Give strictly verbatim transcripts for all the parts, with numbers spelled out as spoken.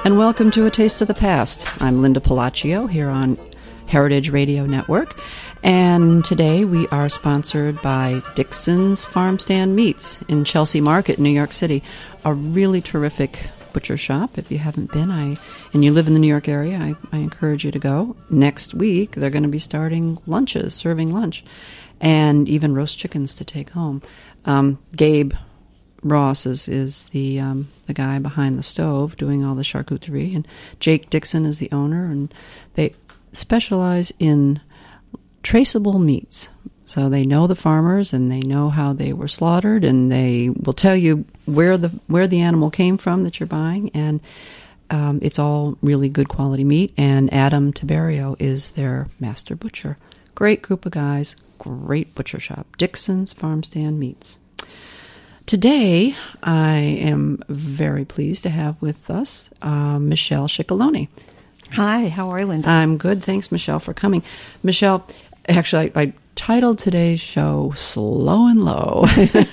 and welcome to A Taste of the Past. I'm Linda Palacio here on Heritage Radio Network, and today we are sponsored by Dixon's Farm Stand Meats in Chelsea Market, New York City, a really terrific butcher shop. If you haven't been, I and you live in the New York area, I, I encourage you to go. Next week, they're going to be starting lunches, serving lunch, and even roast chickens to take home. Um, Gabe Ross is, is the um, the guy behind the stove doing all the charcuterie, and Jake Dixon is the owner, and they specialize in traceable meats. So they know the farmers, and they know how they were slaughtered, and they will tell you where the where the animal came from that you're buying, and um, it's all really good quality meat. And Adam Tiberio is their master butcher. Great group of guys, great butcher shop, Dixon's Farm Stand Meats. Today, I am very pleased to have with us uh, Michelle Ciccolone. Hi, how are you, Linda? I'm good. Thanks, Michelle, for coming. Michelle, actually, I, I titled today's show Slow and Low.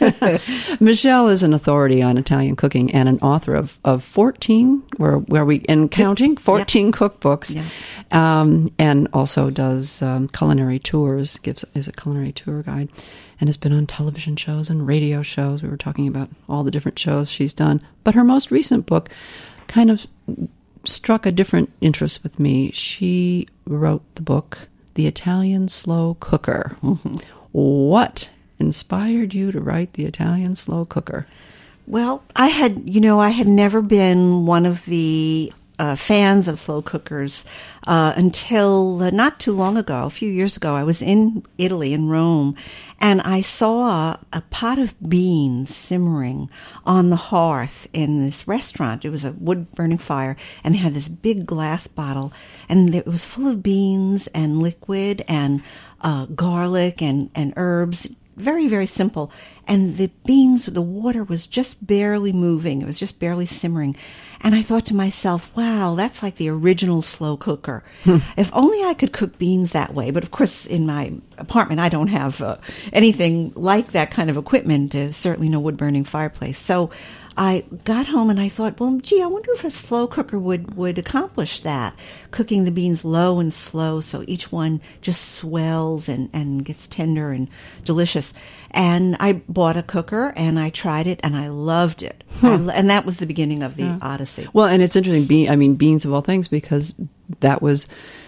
Michelle is an authority on Italian cooking and an author of, of fourteen, where, where we, in counting, fourteen yeah. cookbooks, yeah. Um, and also does um, culinary tours, gives is a culinary tour guide, and has been on television shows and radio shows. We were talking about all the different shows she's done. But her most recent book kind of struck a different interest with me. She wrote the book, The Italian Slow Cooker. Mm-hmm. What inspired you to write The Italian Slow Cooker? Well, I had, you know, I had never been one of the uh, fans of slow cookers uh, until uh, not too long ago, a few years ago. I was in Italy, in Rome, and I saw a pot of beans simmering on the hearth in this restaurant. It was a wood-burning fire, and they had this big glass bottle, and it was full of beans and liquid and uh, garlic and, and herbs. Very, very simple. And the beans, the water was just barely moving. It was just barely simmering. And I thought to myself, wow, that's like the original slow cooker. Hmm. If only I could cook beans that way. But of course, in my apartment, I don't have uh, anything like that kind of equipment. There's certainly no wood-burning fireplace. So I got home and I thought, well, gee, I wonder if a slow cooker would, would accomplish that, cooking the beans low and slow so each one just swells and, and gets tender and delicious. And I bought a cooker and I tried it and I loved it. Hmm. I, and that was the beginning of the yeah. Odyssey. Well, and it's interesting, bean, I mean, beans of all things, because that was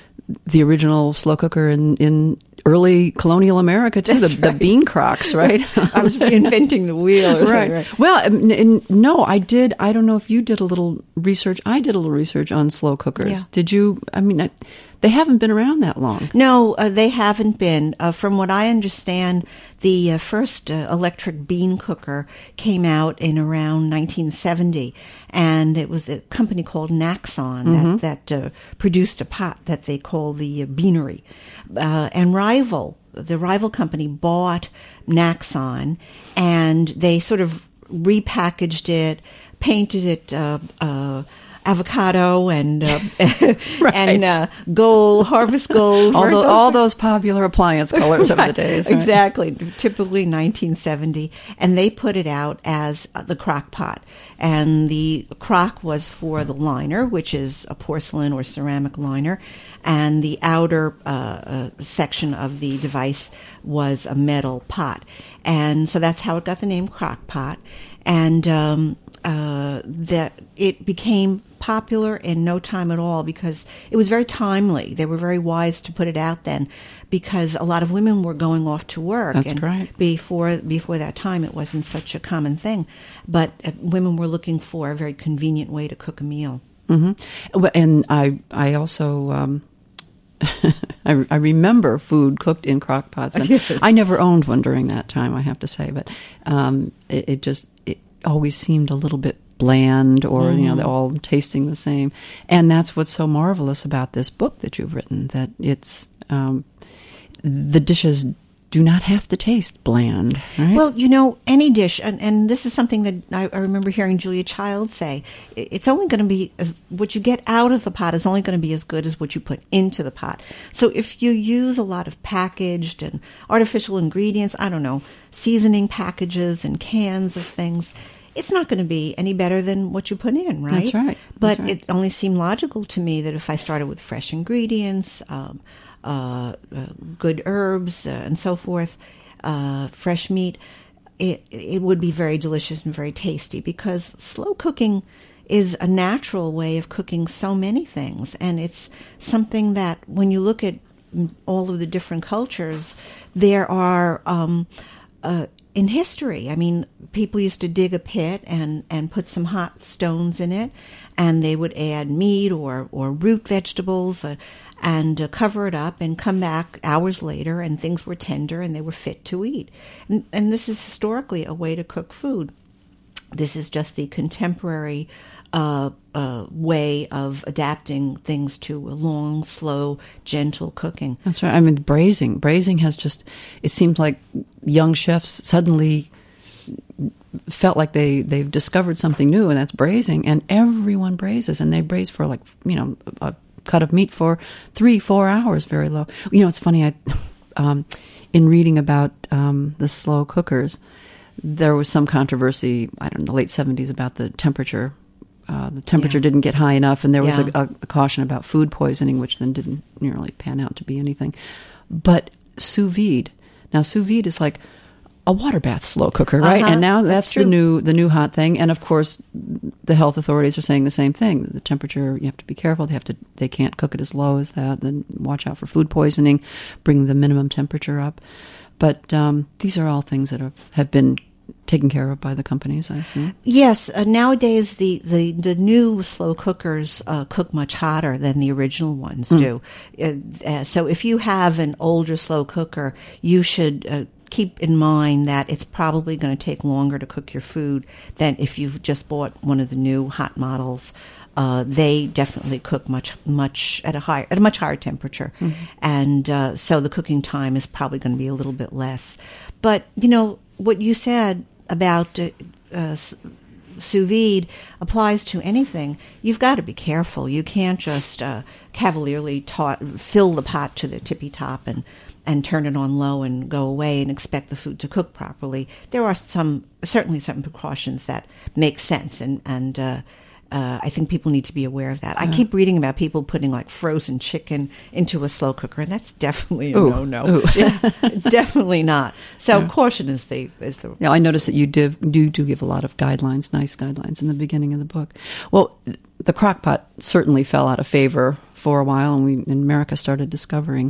the original slow cooker in, in early colonial America, too, the, right. the bean crocks, right? I was reinventing the wheel. Right. right. Well, n- n- no, I did. I don't know if you did a little research. I did a little research on slow cookers. Yeah. Did you? I mean, I, they haven't been around that long. No, uh, they haven't been. Uh, from what I understand, the uh, first uh, electric bean cooker came out in around nineteen seventy, and it was a company called Naxon mm-hmm. that, that uh, produced a pot that they call the uh, Beanery. Uh, and Rival, the Rival company, bought Naxon, and they sort of repackaged it, painted it uh, uh, avocado and uh, right. and uh, gold, harvest gold. all, the, those all those popular appliance colors right. of the days. Right? Exactly, typically nineteen seventy. And they put it out as the crock pot. And the crock was for the liner, which is a porcelain or ceramic liner. And the outer uh, uh, section of the device was a metal pot. And so that's how it got the name crock pot. And um, uh, that it became popular in no time at all because it was very timely. They were very wise to put it out then because a lot of women were going off to work. That's and right. Before, before that time, it wasn't such a common thing. But uh, women were looking for a very convenient way to cook a meal. Mm-hmm. And I, I also... Um I, I remember food cooked in crock pots. And I never owned one during that time, I have to say, but um, it, it just it always seemed a little bit bland, or mm. you know, they're all tasting the same. And that's what's so marvelous about this book that you've written, that it's um, the dishes do not have to taste bland, right? Well, you know, any dish, and, and this is something that I, I remember hearing Julia Child say, it's only going to be, as, what you get out of the pot is only going to be as good as what you put into the pot. So if you use a lot of packaged and artificial ingredients, I don't know, seasoning packages and cans of things, it's not going to be any better than what you put in, right? That's right. But That's right. it only seemed logical to me that if I started with fresh ingredients, um, uh, uh, good herbs, uh, and so forth, uh, fresh meat, it it would be very delicious and very tasty, because slow cooking is a natural way of cooking so many things, and it's something that when you look at all of the different cultures, there are um, uh, in history. I mean, people used to dig a pit and, and put some hot stones in it, and they would add meat or, or root vegetables uh, and uh, cover it up and come back hours later, and things were tender and they were fit to eat. And, and this is historically a way to cook food. This is just the contemporary uh, uh, way of adapting things to a long, slow, gentle cooking. That's right. I mean, braising. Braising has just, it seems like young chefs suddenly felt like they, they've discovered something new, and that's braising. And everyone braises, and they braise for like, you know, a cut of meat for three, four hours, very low. You know, it's funny, I, um, in reading about um, the slow cookers, there was some controversy, I don't know, in the late seventies about the temperature. Uh, the temperature yeah. didn't get high enough, and there was yeah. a, a caution about food poisoning, which then didn't really pan out to be anything. But sous vide. Now, sous vide is like a water bath slow cooker, right? Uh-huh. And now that's, that's the new the new hot thing. And of course, the health authorities are saying the same thing. The temperature, you have to be careful. They have to. They can't cook it as low as that. Then watch out for food poisoning. Bring the minimum temperature up. But um, these are all things that have, have been taken care of by the companies, I assume. Yes. Uh, nowadays, the, the, the new slow cookers uh, cook much hotter than the original ones mm. do. Uh, uh, so if you have an older slow cooker, you should uh, keep in mind that it's probably going to take longer to cook your food than if you've just bought one of the new hot models. Uh, they definitely cook much, much at a high, at a much higher temperature, mm-hmm. and uh, so the cooking time is probably going to be a little bit less. But you know what you said about uh, uh, sous vide applies to anything. You've got to be careful. You can't just uh, cavalierly ta- fill the pot to the tippy top and and turn it on low and go away and expect the food to cook properly. There are some certainly some precautions that make sense, and and. Uh, Uh, I think people need to be aware of that. I keep reading about people putting like frozen chicken into a slow cooker, and that's definitely a Ooh. no-no. Yeah, definitely not. So yeah. caution is the is the. Yeah, I noticed that you do, do do give a lot of guidelines, nice guidelines in the beginning of the book. Well, the crock pot certainly fell out of favor for a while, and we in America started discovering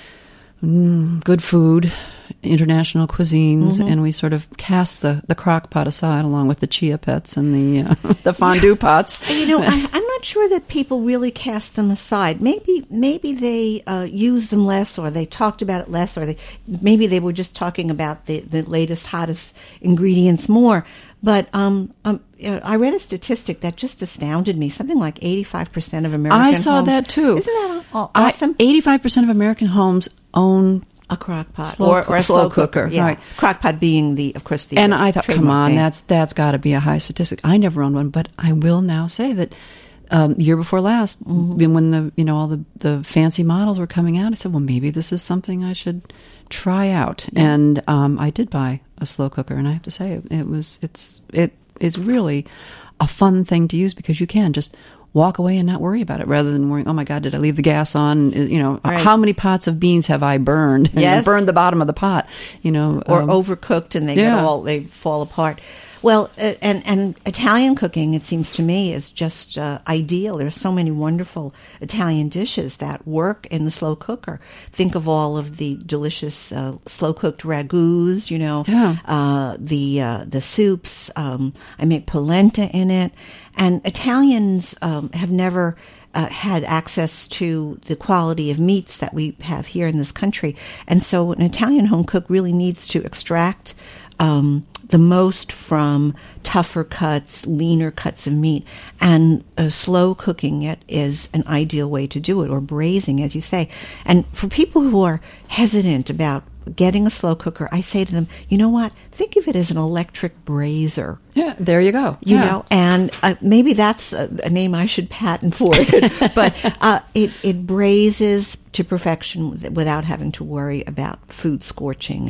mm, good food, international cuisines, mm-hmm. and we sort of cast the, the crock pot aside along with the chia pets and the uh, the fondue yeah. pots. You know, I, I'm not sure that people really cast them aside. Maybe maybe they uh, used them less, or they talked about it less, or they maybe they were just talking about the, the latest, hottest ingredients more. But um, um, I read a statistic that just astounded me. Something like eighty-five percent of American homes... I saw homes, that, too. Isn't that awesome? I, eighty-five percent of American homes own a crock pot slow, or, or a slow, slow cooker. cooker. Yeah. Right. Crock pot being the, of course, the And uh, I thought, come on, name. that's that's got to be a high statistic. I never owned one, but I will now say that um, year before last, mm-hmm. when the you know all the, the fancy models were coming out, I said, well, maybe this is something I should try out. Yeah. And um, I did buy a slow cooker, and I have to say, it, it was it's it is really a fun thing to use, because you can just walk away and not worry about it, rather than worrying, oh my God, did I leave the gas on? You know, right. how many pots of beans have I burned? And yes. burned the bottom of the pot, you know. Or um, overcooked and they yeah. get all, they fall apart. Well, uh, and, and Italian cooking, it seems to me, is just uh, ideal. There's so many wonderful Italian dishes that work in the slow cooker. Think of all of the delicious uh, slow-cooked ragouts, you know, yeah. uh, the uh, the soups. Um, I make polenta in it. And Italians um, have never uh, had access to the quality of meats that we have here in this country. And so an Italian home cook really needs to extract um, the most from tougher cuts, leaner cuts of meat. And uh, slow cooking it is an ideal way to do it, or braising, as you say. And for people who are hesitant about getting a slow cooker, I say to them, you know what? Think of it as an electric braiser. Yeah, there you go. You yeah. know, and uh, maybe that's a, a name I should patent for it. But uh, it, it braises to perfection without having to worry about food scorching and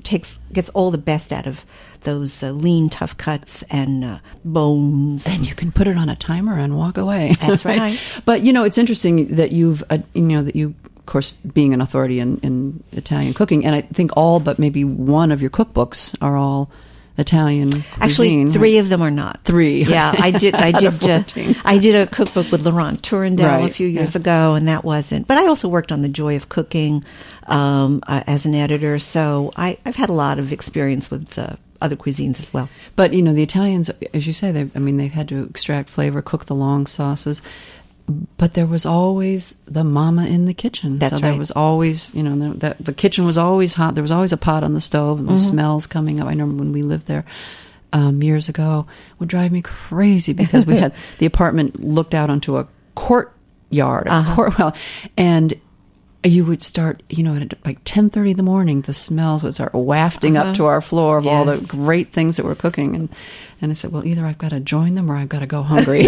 takes gets all the best out of those uh, lean, tough cuts and uh, bones. And you can put it on a timer and walk away. That's right. right. But, you know, it's interesting that you've, uh, you know, that you, of course, being an authority in, in Italian cooking, and I think all but maybe one of your cookbooks are all Italian cuisine. Actually, three of them are not. Three. Yeah, I did. I did. Uh, I did a cookbook with Laurent Tourendel right. a few years yeah. ago, and that wasn't. But I also worked on The Joy of Cooking um, uh, as an editor, so I, I've had a lot of experience with uh, other cuisines as well. But you know, the Italians, as you say, they I mean, they've had to extract flavor, cook the long sauces. But there was always the mama in the kitchen. That's so right. there was always, you know, the, the, the kitchen was always hot. There was always a pot on the stove and the mm-hmm. smells coming up. I remember when we lived there um, years ago, it would drive me crazy because we had the apartment looked out onto a courtyard, a uh-huh. court, well, and you would start, you know, at like ten thirty in the morning, the smells would start wafting uh-huh. up to our floor of yes. all the great things that we're cooking. And and I said, well, either I've got to join them or I've got to go hungry.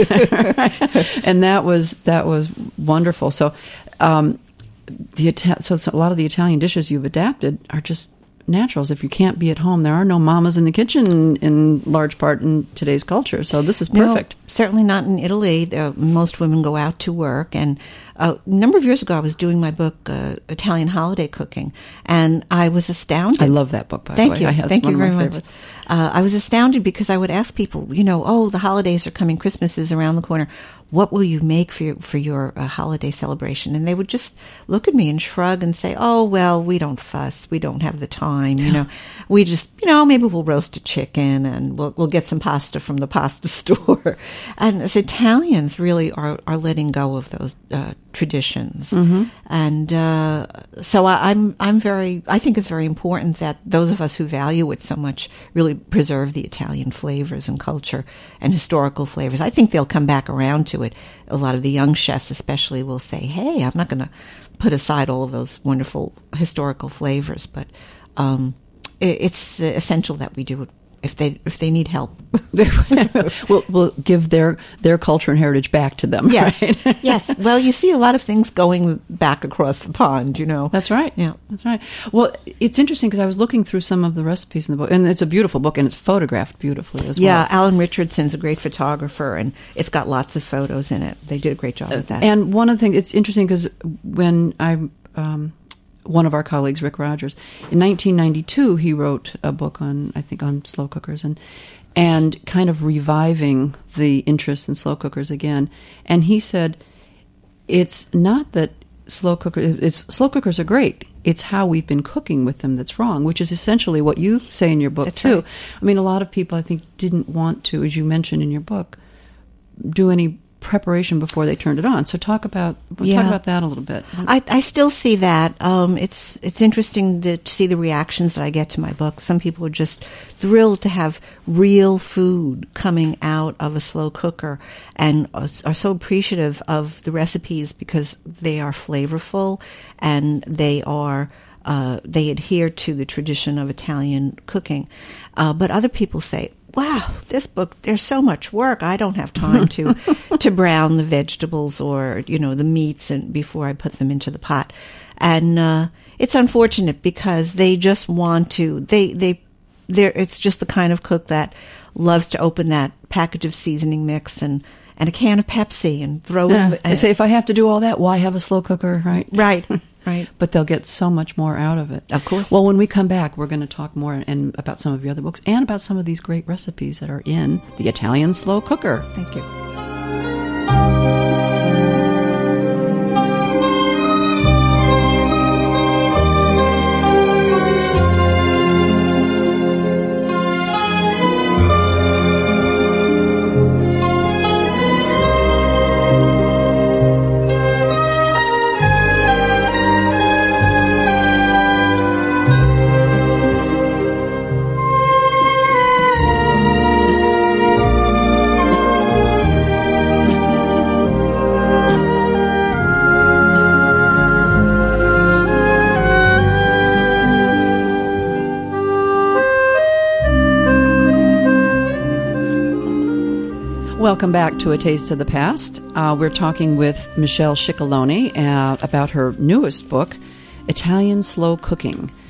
And that was that was wonderful. So, um, the Ita- so, so a lot of the Italian dishes you've adapted are just naturals. If you can't be at home, there are no mamas in the kitchen in large part in today's culture. So this is perfect. No, certainly not in Italy. Uh, most women go out to work. And uh, a number of years ago, I was doing my book, uh, Italian Holiday Cooking, and I was astounded. I love that book, by Thank the way. you. I, that's Thank one you of my very much. favorites. Uh, I was astounded because I would ask people, you know, oh, the holidays are coming, Christmas is around the corner. What will you make for your, for your uh, holiday celebration? And they would just look at me and shrug and say, oh, well, we don't fuss. We don't have the time. You know, we just, you know, maybe we'll roast a chicken and we'll, we'll get some pasta from the pasta store. And as Italians really are, are letting go of those uh, traditions. Mm-hmm. And uh, so I, I'm, I'm very, I think it's very important that those of us who value it so much really preserve the Italian flavors and culture and historical flavors. I think they'll come back around to it. A lot of the young chefs especially will say, hey, I'm not going to put aside all of those wonderful historical flavors, but um, it, it's essential that we do it if they if they need help. we'll, we'll give their, their culture and heritage back to them. Yes, right? Yes. Well, you see a lot of things going back across the pond, you know. That's right. Yeah. That's right. Well, it's interesting because I was looking through some of the recipes in the book, and it's a beautiful book, and it's photographed beautifully as yeah, well. Yeah, Alan Richardson's a great photographer, and it's got lots of photos in it. They did a great job with that. And one of the things, it's interesting because when I... Um, one of our colleagues, Rick Rogers, in nineteen ninety-two, he wrote a book on, I think, on slow cookers and and kind of reviving the interest in slow cookers again. And he said, it's not that slow cookers, it's slow cookers are great. It's how we've been cooking with them that's wrong, which is essentially what you say in your book, that's too. Right. I mean, a lot of people, I think, didn't want to, as you mentioned in your book, do any preparation before they turned it on. So talk about we'll yeah. talk about that a little bit. I, I still see that. Um, it's it's interesting to see the reactions that I get to my book. Some people are just thrilled to have real food coming out of a slow cooker and are, are so appreciative of the recipes because they are flavorful and they are uh, they adhere to the tradition of Italian cooking. Uh, but other people say, wow, this book, there's so much work. I don't have time to to brown the vegetables or, you know, the meats and before I put them into the pot. And uh, it's unfortunate because they just want to, they, they, they're, it's just the kind of cook that loves to open that package of seasoning mix and, and a can of Pepsi and throw yeah. in. The, they say, if I have to do all that, why have a slow cooker, right? Right. Right. But they'll get so much more out of it. Of course. Well, when we come back, we're going to talk more and about some of your other books and about some of these great recipes that are in the Italian Slow Cooker. Thank you. Welcome back to A Taste of the Past. Uh, we're talking with Michelle Ciccolone uh, about her newest book, Italian Slow Cooking,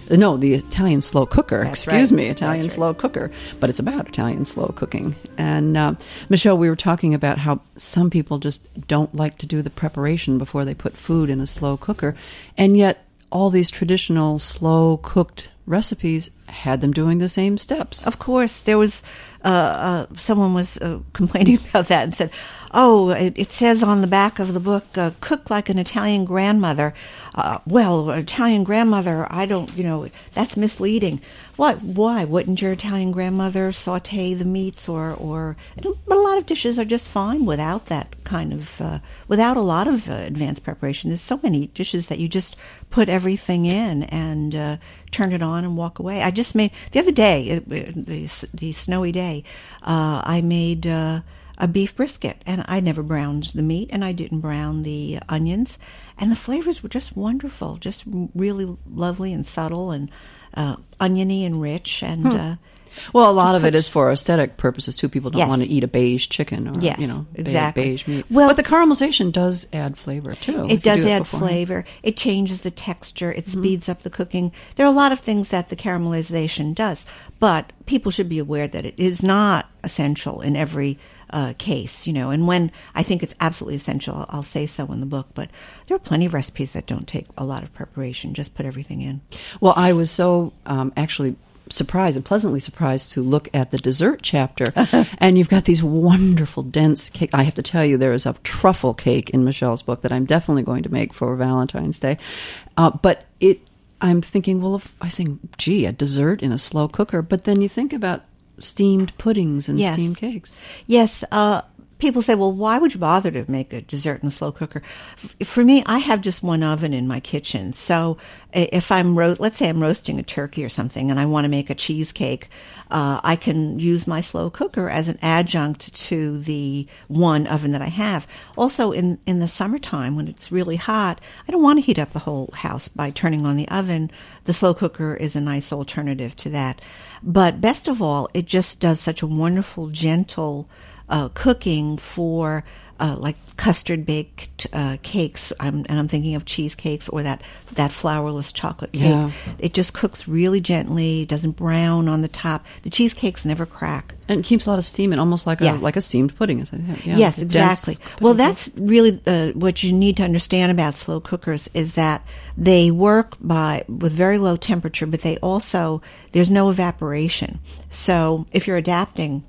No, the Italian slow cooker. That's Excuse right. me, Italian That's slow right. cooker. But it's about Italian slow cooking. And uh, Michelle, we were talking about how some people just don't like to do the preparation before they put food in a slow cooker, and yet all these traditional slow cooked recipes had them doing the same steps. Of course, there was uh, uh, someone was uh, complaining about that and said, "Oh, it, it says on the back of the book, uh, cook like an Italian grandmother." Uh, well, Italian grandmother, I don't, you know, that's misleading. What? Why wouldn't your Italian grandmother saute the meats, or, or? But a lot of dishes are just fine without that kind of, uh, without a lot of uh, advanced preparation. There's so many dishes that you just put everything in and uh, turn it on and walk away. I just made the other day, it, the the snowy day, uh, I made uh, a beef brisket, and I never browned the meat, and I didn't brown the onions, and the flavors were just wonderful, just really lovely and subtle and uh, oniony and rich, and. Hmm. Uh, Well, a lot of it is for aesthetic purposes too. People don't Yes. want to eat a beige chicken or Yes, you know exactly. beige meat. Well, but the caramelization does add flavor too. if you It does do add beforehand. flavor. It changes the texture. It Mm-hmm. speeds up the cooking. There are a lot of things that the caramelization does, but people should be aware that it is not essential in every uh, case, you know. And when I think it's absolutely essential, I'll, I'll say so in the book. But there are plenty of recipes that don't take a lot of preparation. Just put everything in. Well, I was so um, actually surprised and pleasantly surprised to look at the dessert chapter, and you've got these wonderful dense cake. I have to tell you, there is a truffle cake in Michelle's book that I'm definitely going to make for Valentine's Day. Uh, but it, I'm thinking, well, if I think, gee, a dessert in a slow cooker, but then you think about steamed puddings and Yes. steamed cakes. Yes, uh, people say, well, why would you bother to make a dessert in a slow cooker? F- For me, I have just one oven in my kitchen. So i- if I'm, ro- let's say I'm roasting a turkey or something and I want to make a cheesecake, uh, I can use my slow cooker as an adjunct to the one oven that I have. Also, in, in the summertime when it's really hot, I don't want to heat up the whole house by turning on the oven. The slow cooker is a nice alternative to that. But best of all, it just does such a wonderful, gentle Uh, cooking for uh, like custard baked uh, cakes, I'm, and I'm thinking of cheesecakes or that that flourless chocolate cake. Yeah. It just cooks really gently, doesn't brown on the top. The cheesecakes never crack. And it keeps a lot of steam in, almost like Yeah. a like a steamed pudding. As I said. Yeah, Yes, the exactly. dense Well, pudding. that's really uh, what you need to understand about slow cookers is that they work by with very low temperature, but they also, there's no evaporation. So if you're adapting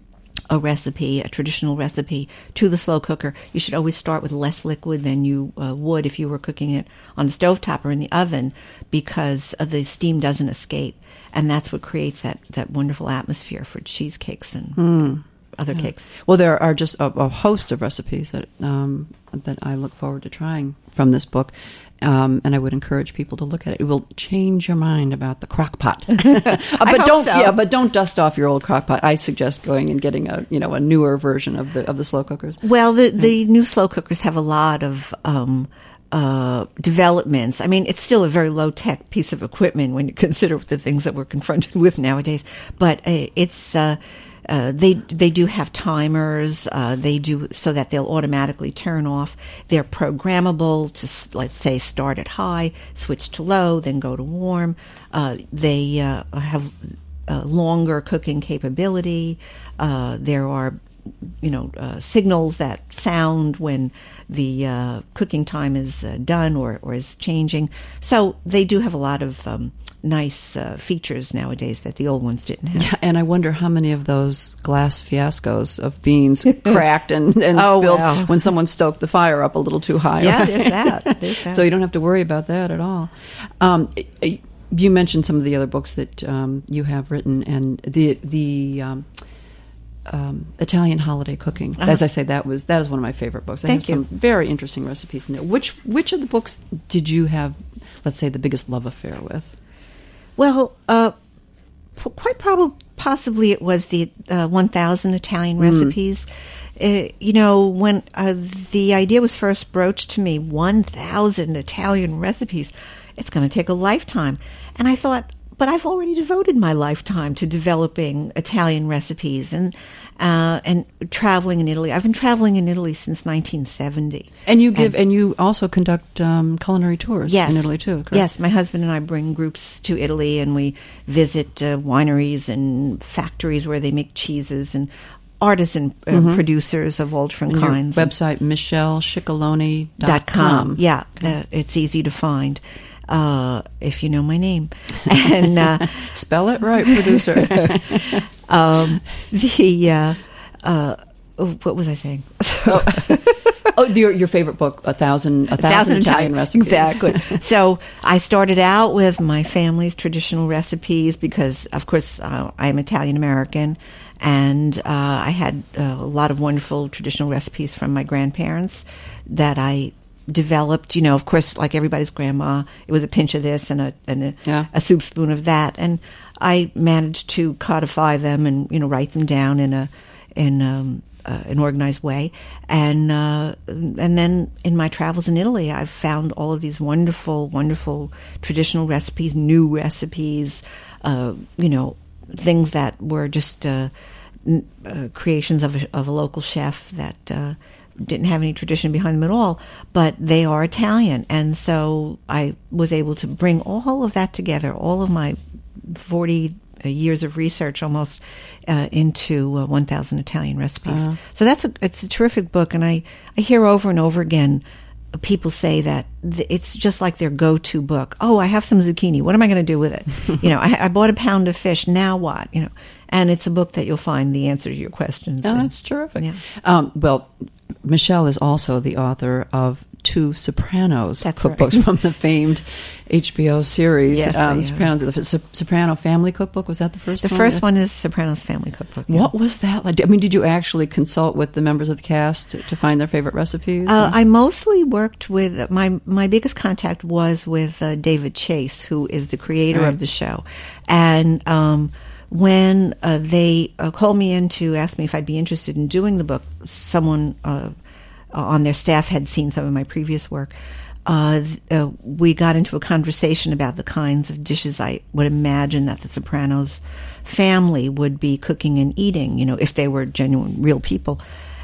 a recipe, a traditional recipe, to the slow cooker, you should always start with less liquid than you uh, would if you were cooking it on the stovetop or in the oven, because uh, the steam doesn't escape, and that's what creates that, that wonderful atmosphere for cheesecakes and Mm. other Yeah. cakes. Well, there are just a, a host of recipes that um, that I look forward to trying from this book, um, and I would encourage people to look at it. It will change your mind about the crock pot. Uh, but hope don't, so. yeah, but don't dust off your old crock pot. I suggest going and getting a you know a newer version of the of the slow cookers. Well, the the new slow cookers have a lot of um, uh, developments. I mean, it's still a very low tech piece of equipment when you consider the things that we're confronted with nowadays. But uh, it's uh, uh, they they do have timers. Uh, they do so that they'll automatically turn off. They're programmable to, s- let's say, start at high, switch to low, then go to warm. Uh, they uh, have uh, longer cooking capability. Uh, there are you know, uh, signals that sound when the uh, cooking time is uh, done or, or is changing. So they do have a lot of um, nice uh, features nowadays that the old ones didn't have. Yeah, and I wonder how many of those glass fiascos of beans cracked and, and Oh, spilled wow. when someone stoked the fire up a little too high. Yeah, right? there's that. There's that. So you don't have to worry about that at all. Um, you mentioned some of the other books that um, you have written, and the the um, um, Italian holiday cooking. Uh-huh. As I say, that was that is one of my favorite books. They Thank have you. some very interesting recipes in there. Which which of the books did you have, let's say, the biggest love affair with? Well, uh, p- quite probably, possibly it was the uh, one thousand Italian recipes. Uh, you know, when uh, the idea was first broached to me, one thousand Italian recipes, it's going to take a lifetime. And I thought, but I've already devoted my lifetime to developing Italian recipes and uh, and traveling in Italy. I've been traveling in Italy since nineteen seventy. And you give, and, and you also conduct um, culinary tours yes, in Italy too, correct? Yes, my husband and I bring groups to Italy, and we visit uh, wineries and factories where they make cheeses and artisan uh, mm-hmm. producers of all different and kinds. Your website, michelle ciccolone dot com. Yeah, okay. uh, it's easy to find. Uh, if you know my name. And uh, spell it right, producer. um, the uh, uh, what was I saying? oh, oh your, your favorite book, A Thousand, a thousand, a thousand Italian Recipes. Exactly. So I started out with my family's traditional recipes because, of course, uh, I'm Italian American. And uh, I had uh, a lot of wonderful traditional recipes from my grandparents that I developed. You know, of course, like everybody's grandma, it was a pinch of this and a and a, yeah. a soup spoon of that. And I managed to codify them and, you know, write them down in a in um, uh, an organized way. And uh, and then in my travels in Italy, I've found all of these wonderful, wonderful traditional recipes, new recipes. Uh, you know. Things that were just uh, uh, creations of a, of a local chef that uh, didn't have any tradition behind them at all, but they are Italian. And so I was able to bring all of that together, all of my forty years of research almost, uh, into uh, one thousand Italian recipes. Uh-huh. So that's a, it's a terrific book, and I, I hear over and over again people say that th- it's just like their go-to book. Oh, I have some zucchini. What am I going to do with it? you know, I, I bought a pound of fish. Now what? You know, and it's a book that you'll find the answer to your questions. Oh, and, that's terrific. Yeah. Um, well, Michelle is also the author of two Sopranos that's cookbooks right. from the famed H B O series. Yes, um, I Sopranos, the so- Soprano Family Cookbook. Was that the first the one? The first one is Sopranos Family Cookbook. Yeah. What was that like? I mean, did you actually consult with the members of the cast to, to find their favorite recipes? Uh, I mostly worked with, my, my biggest contact was with uh, David Chase, who is the creator right. of the show. And um, when uh, they uh, called me in to ask me if I'd be interested in doing the book, someone uh, on their staff had seen some of my previous work. Uh, uh, we got into a conversation about the kinds of dishes I would imagine that the Sopranos family would be cooking and eating, you know, if they were genuine, real people.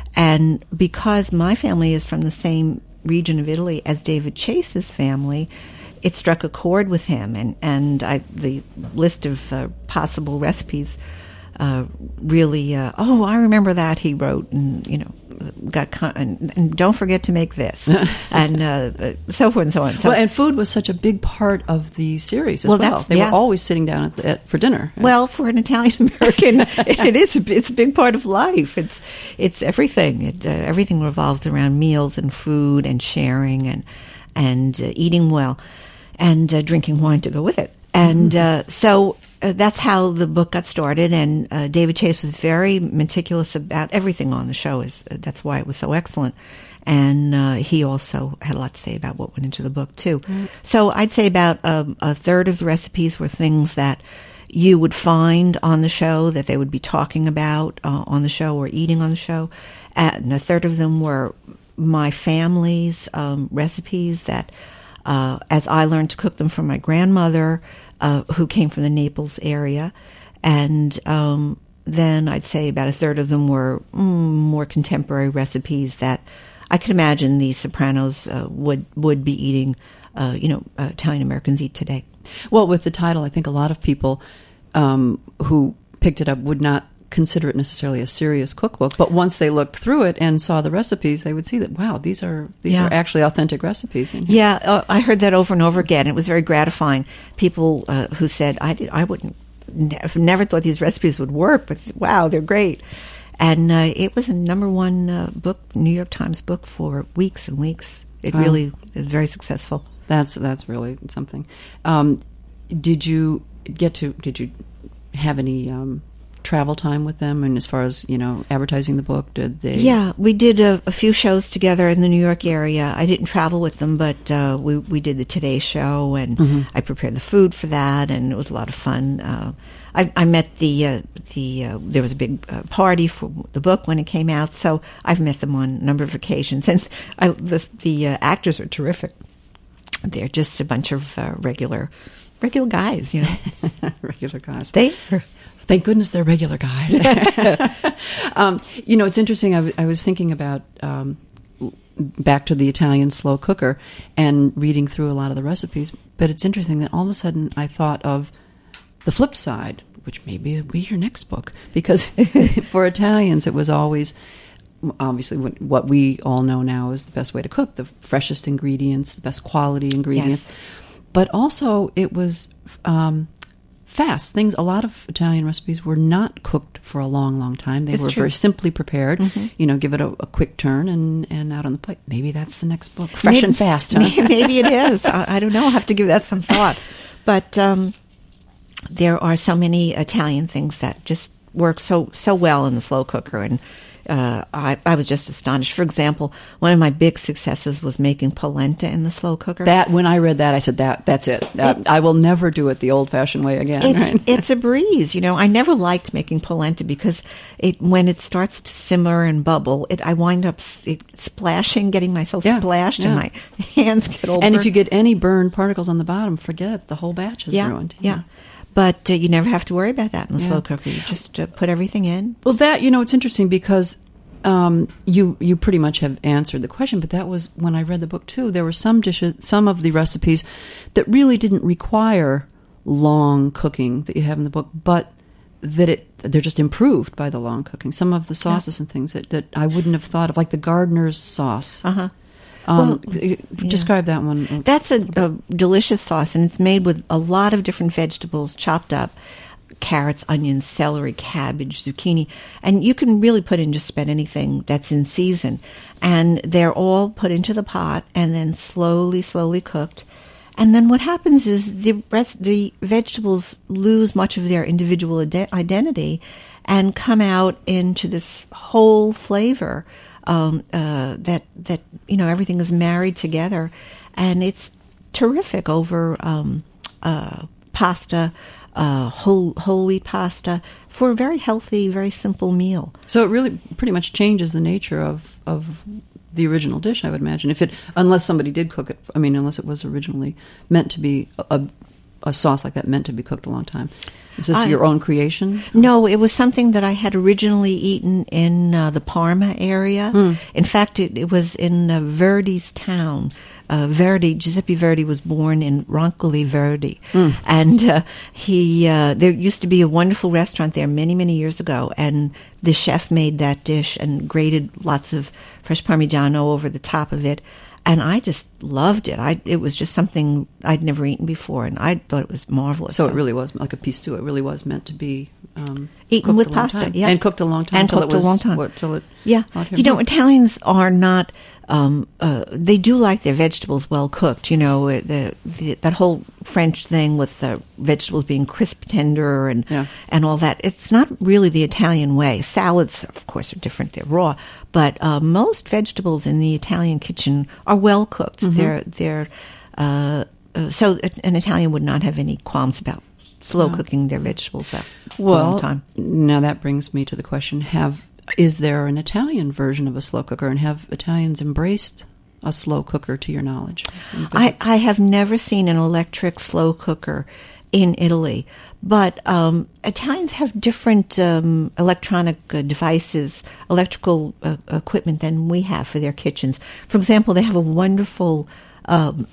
And because my family is from the same region of Italy as David Chase's family, it struck a chord with him. And, and I, the list of uh, possible recipes uh, really, uh, oh, I remember that, he wrote, and, you know, got con- and, and don't forget to make this and uh, so forth and so on. So, well, and food was such a big part of the series as well. well. That's, they yeah. were always sitting down at the, at, for dinner. Well, for an Italian American, it, it is. It's a big part of life. It's it's everything. It, uh, everything revolves around meals and food and sharing and and uh, eating well and uh, drinking wine to go with it. And mm-hmm. uh, so. Uh, that's how the book got started, and uh, David Chase was very meticulous about everything on the show. Is uh, that's why it was so excellent, and uh, he also had a lot to say about what went into the book too. Mm. So I'd say about um, a third of the recipes were things that you would find on the show that they would be talking about uh, on the show or eating on the show, and a third of them were my family's um, recipes that, uh, as I learned to cook them from my grandmother. Uh, who came from the Naples area, and um, then I'd say about a third of them were mm, more contemporary recipes that I could imagine the Sopranos uh, would would be eating, uh, you know, uh, Italian Americans eat today. Well, with the title, I think a lot of people um, who picked it up would not consider it necessarily a serious cookbook, but once they looked through it and saw the recipes, they would see that, wow, these are these yeah. are actually authentic recipes. In here. Yeah, uh, I heard that over and over again. It was very gratifying. People uh, who said, I did, I wouldn't, I've never thought these recipes would work, but wow, they're great. And uh, it was a number one uh, book, New York Times book, for weeks and weeks. It wow. really is very successful. That's that's really something. Um, did you get to? Did you have any? Um, travel time with them, and as far as, you know, advertising the book, did they? Yeah, we did a, a few shows together in the New York area. I didn't travel with them, but uh, we we did the Today Show, and mm-hmm. I prepared the food for that, and it was a lot of fun. Uh, I, I met the uh, the uh, there was a big uh, party for the book when it came out, so I've met them on a number of occasions, and I, the, the uh, actors are terrific. They're just a bunch of uh, regular regular guys, you know. Regular guys. They Thank goodness they're regular guys. um, you know, it's interesting. I, w- I was thinking about um, back to the Italian slow cooker and reading through a lot of the recipes. But it's interesting that all of a sudden I thought of the flip side, which maybe will be your next book, because for Italians it was always obviously what we all know now is the best way to cook: the freshest ingredients, the best quality ingredients. Yes. But also it was Um, fast things. A lot of Italian recipes were not cooked for a long, long time. They it's were true. very simply prepared. Mm-hmm. You know, give it a, a quick turn and, and out on the plate. Maybe that's the next book. Fresh maybe, and fast. Huh? Maybe it is. I, I don't know. I'll have to give that some thought. But um, there are so many Italian things that just work so so well in the slow cooker, and uh, I, I was just astonished. For example, one of my big successes was making polenta in the slow cooker. That when I read that, I said that that's it. That, it I will never do it the old-fashioned way again. It's, right? it's a breeze, you know. I never liked making polenta because it when it starts to simmer and bubble, it I wind up it, splashing, getting myself Yeah, splashed, yeah. and my hands get all And burnt. if you get any burned particles on the bottom, forget it. The whole batch is yeah, ruined. Yeah. But uh, you never have to worry about that in the Yeah. slow cooker. You just uh, put everything in. Well, that, you know, it's interesting because um, you you pretty much have answered the question, but that was when I read the book, too. There were some dishes, some of the recipes that really didn't require long cooking that you have in the book, but that it they're just improved by the long cooking. Some of the sauces yeah. and things that, that I wouldn't have thought of, like the gardener's sauce. Uh-huh. Um, Well, describe yeah. that one. That's a, a delicious sauce, and it's made with a lot of different vegetables chopped up. Carrots, onions, celery, cabbage, zucchini, and you can really put in just about anything that's in season. And they're all put into the pot and then slowly, slowly cooked. And then what happens is the rest, the vegetables lose much of their individual ide- identity and come out into this whole flavor um, uh, that that you know everything is married together, and it's terrific over um, uh, pasta. Uh, whole whole wheat pasta for a very healthy, very simple meal. So it really pretty much changes the nature of of the original dish, I would imagine. If it, unless somebody did cook it, I mean, unless it was originally meant to be a, a sauce like that, meant to be cooked a long time. Is this I, your own creation? No, it was something that I had originally eaten in uh, the Parma area. Mm. In fact, it, it was in uh, Verdi's town. Uh, Verdi, Giuseppe Verdi was born in Roncoli Verdi. Mm. And uh, he, uh, there used to be a wonderful restaurant there many, many years ago, and the chef made that dish and grated lots of fresh Parmigiano over the top of it. And I just loved it. I it was just something I'd never eaten before, and I thought it was marvelous. So, so. It really was like a pistou. It really was meant to be um, eaten with pasta, time. yeah, and cooked a long time. And cooked it was, a long time. What, till it, yeah, you know, Italians are not. Um, uh, they do like their vegetables well cooked. You know, the, the that whole French thing with the vegetables being crisp, tender, and yeah. and all that. It's not really the Italian way. Salads, of course, are different. They're raw, but uh, most vegetables in the Italian kitchen are well cooked. Mm-hmm. They're they're uh, uh, so an Italian would not have any qualms about slow no. cooking their vegetables up for well, a long time. Now that brings me to the question: Have Is there an Italian version of a slow cooker, and have Italians embraced a slow cooker to your knowledge? I, I have never seen an electric slow cooker in Italy, but um, Italians have different um, electronic uh, devices, electrical uh, equipment than we have for their kitchens. For example, they have a wonderful um,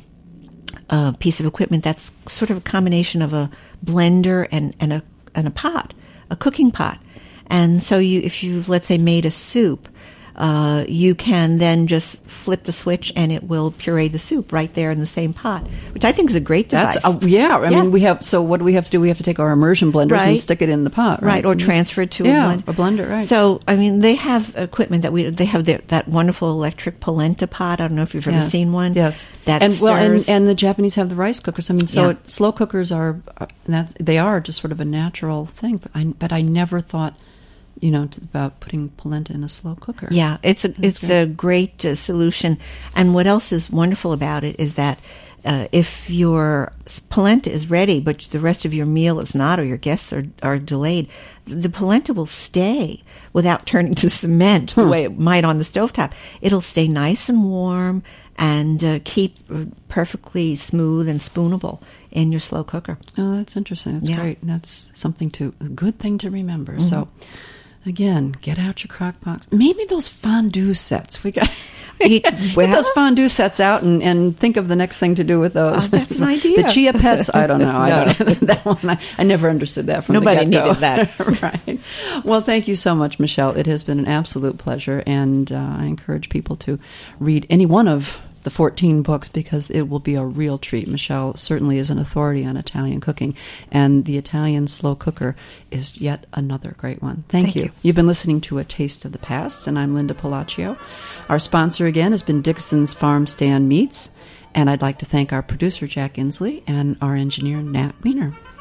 uh, piece of equipment that's sort of a combination of a blender and, and a and a pot, a cooking pot. And so you, if you've, let's say, made a soup, uh, you can then just flip the switch and it will puree the soup right there in the same pot, which I think is a great device. That's, uh, yeah, I yeah. mean, we have, so what do we have to do? We have to take our immersion blenders right. and stick it in the pot, right? Right, or transfer it to yeah, a blender. a blender, right. So, I mean, they have equipment that we, they have their, that wonderful electric polenta pot. I don't know if you've ever yes. seen one. Yes. That and, stirs. well, and, and the Japanese have the rice cookers. I mean, so yeah. it, slow cookers are, uh, that's, they are just sort of a natural thing, but I, but I never thought, you know, to, about putting polenta in a slow cooker. Yeah, it's a That's it's great. a great uh, solution. And what else is wonderful about it is that uh, if your polenta is ready, but the rest of your meal is not, or your guests are, are delayed, the polenta will stay without turning to cement the Hmm. way it might on the stovetop. It'll stay nice and warm and uh, keep perfectly smooth and spoonable in your slow cooker. Oh, that's interesting. That's Yeah. great. That's something to a good thing to remember. Mm-hmm. So, again, get out your crock box. Maybe those fondue sets. We got Eat- get well- those fondue sets out and, and think of the next thing to do with those. Oh, that's an idea. The chia pets. I don't know. I No. don't that one. I, I never understood that from Nobody the get-go. needed that. Right. Well, thank you so much, Michelle. It has been an absolute pleasure, and uh, I encourage people to read any one of the fourteen books because it will be a real treat. Michelle certainly is an authority on Italian cooking, and The Italian Slow Cooker is yet another great one. Thank, Thank you. you. You've been listening to A Taste of the Past, and I'm Linda Palaccio. Our sponsor again has been Dixon's Farm Stand Meats, and I'd like to thank our producer, Jack Inslee, and our engineer, Nat Wiener.